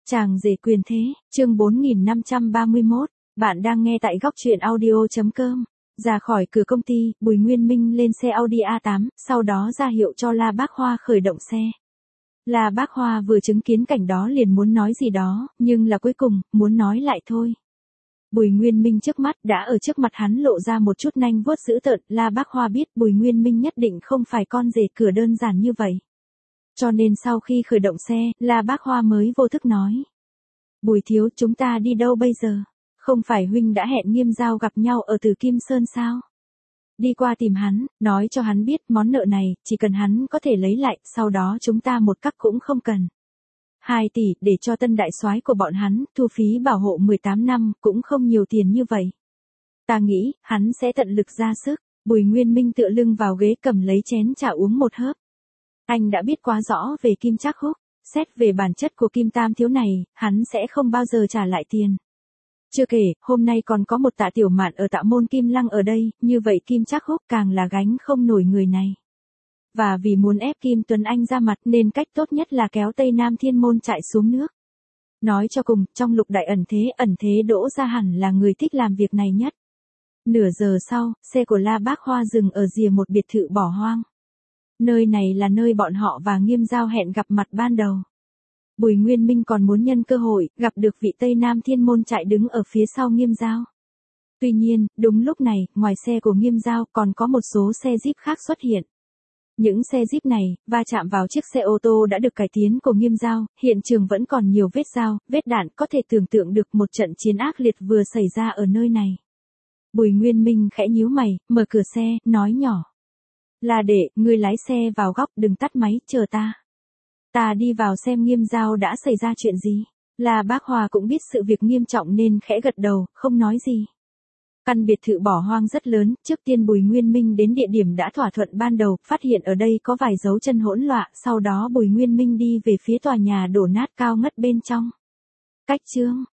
Chàng rể quyền thế, chương 4531, bạn đang nghe tại góc truyện audio.com. Ra khỏi cửa công ty, Bùi Nguyên Minh lên xe Audi A8, sau đó ra hiệu cho La Bác Hoa khởi động xe. La Bác Hoa vừa chứng kiến cảnh đó liền muốn nói gì đó, nhưng là cuối cùng, muốn nói lại thôi. Bùi Nguyên Minh trước mắt đã ở trước mặt hắn lộ ra một chút nanh vuốt dữ tợn, La Bác Hoa biết Bùi Nguyên Minh nhất định không phải con rể cửa đơn giản như vậy. Cho nên sau khi khởi động xe, La Bác Hoa mới vô thức nói. Bùi thiếu, chúng ta đi đâu bây giờ? Không phải huynh đã hẹn Nghiêm Giao gặp nhau ở Từ Kim Sơn sao? Đi qua tìm hắn, nói cho hắn biết món nợ này, chỉ cần hắn có thể lấy lại, sau đó chúng ta một cắc cũng không cần. 2 tỷ, để cho tân đại soái của bọn hắn, thu phí bảo hộ 18 năm, cũng không nhiều tiền như vậy. Ta nghĩ, hắn sẽ tận lực ra sức. Bùi Nguyên Minh tựa lưng vào ghế cầm lấy chén trà uống một hớp. Anh đã biết quá rõ về Kim Trác Húc, xét về bản chất của Kim Tam thiếu này, hắn sẽ không bao giờ trả lại tiền. Chưa kể, hôm nay còn có một Tạ Tiểu Mạn ở Tạ Môn Kim Lăng ở đây, như vậy Kim Trác Húc càng là gánh không nổi người này. Và vì muốn ép Kim Tuấn Anh ra mặt nên cách tốt nhất là kéo Tây Nam Thiên Môn chạy xuống nước. Nói cho cùng, trong Lục Đại ẩn thế Đỗ Gia hẳn là người thích làm việc này nhất. Nửa giờ sau, xe của La Bác Hoa dừng ở rìa một biệt thự bỏ hoang. Nơi này là nơi bọn họ và Nghiêm Giao hẹn gặp mặt ban đầu. Bùi Nguyên Minh còn muốn nhân cơ hội, gặp được vị Tây Nam Thiên Môn chạy đứng ở phía sau Nghiêm Giao. Tuy nhiên, đúng lúc này, ngoài xe của Nghiêm Giao còn có một số xe Jeep khác xuất hiện. Những xe Jeep này, va chạm vào chiếc xe ô tô đã được cải tiến của Nghiêm Giao, hiện trường vẫn còn nhiều vết dao, vết đạn, có thể tưởng tượng được một trận chiến ác liệt vừa xảy ra ở nơi này. Bùi Nguyên Minh khẽ nhíu mày, mở cửa xe, nói nhỏ. Là để, ngươi lái xe vào góc, đừng tắt máy, chờ ta. Ta đi vào xem Nghiêm Giao đã xảy ra chuyện gì. La Bác Hoa cũng biết sự việc nghiêm trọng nên khẽ gật đầu, không nói gì. Căn biệt thự bỏ hoang rất lớn, trước tiên Bùi Nguyên Minh đến địa điểm đã thỏa thuận ban đầu, phát hiện ở đây có vài dấu chân hỗn loạn, sau đó Bùi Nguyên Minh đi về phía tòa nhà đổ nát cao ngất bên trong. Cách chương